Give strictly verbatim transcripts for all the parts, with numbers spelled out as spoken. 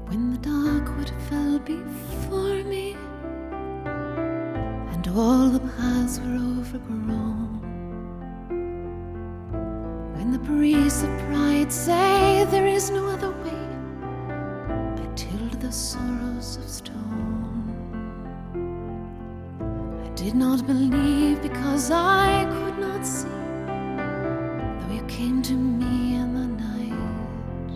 when the darkwood fell before me, and all the paths were overgrown, when the priests of pride say there is no other way, I tilled the sorrows of stone. I did not believe because I could not see, though you came to me in the night,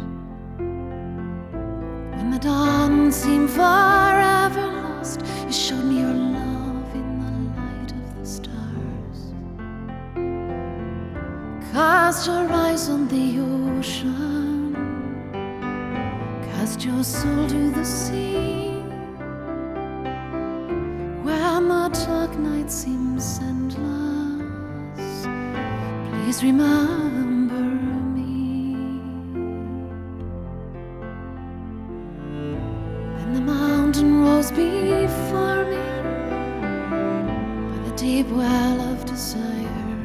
when the dawn seemed forever lost. You showed me your love in the light of the stars. Cast your eyes on the ocean, cast your soul to the sea, when the dark night seems endless, please remember me. When the mountain rose before me by the deep well of desire,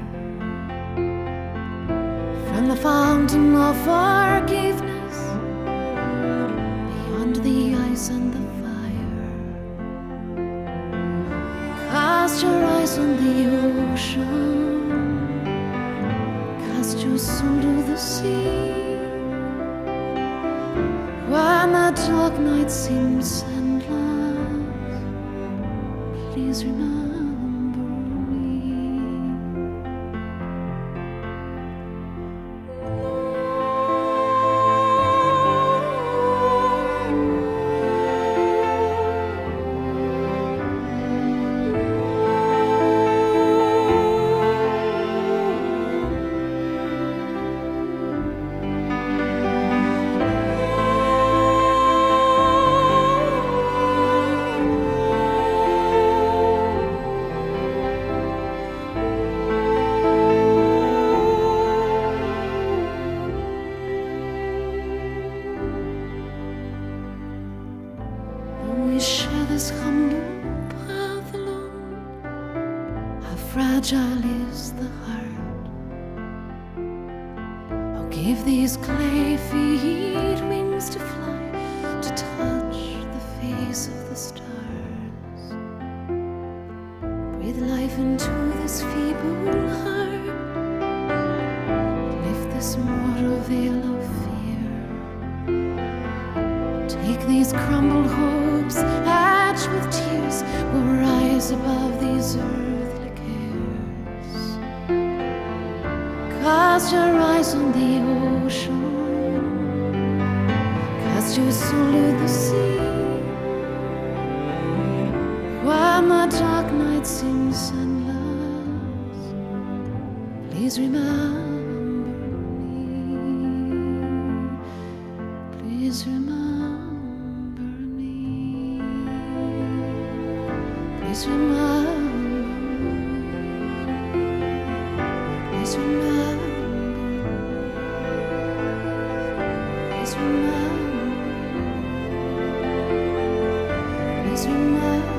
from the fountain of forgiveness, beyond the ice and the fire, cast your eyes on the ocean, cast your soul to the sea, when the dark night seems endless, please remember me. We share this humble path alone. How fragile is the heart. Oh, give these clay feet wings to fly, to touch the face of the stars. Breathe life into this feeble heart, lift this mortal veil of fear. Take these crumbled hopes, etched with tears, will rise above these earthly cares. Cast your eyes on the ocean, cast your soul to the sea, when the dark night seems endless, please remember me, please remember. Please remember, please remember, please remember, please remember.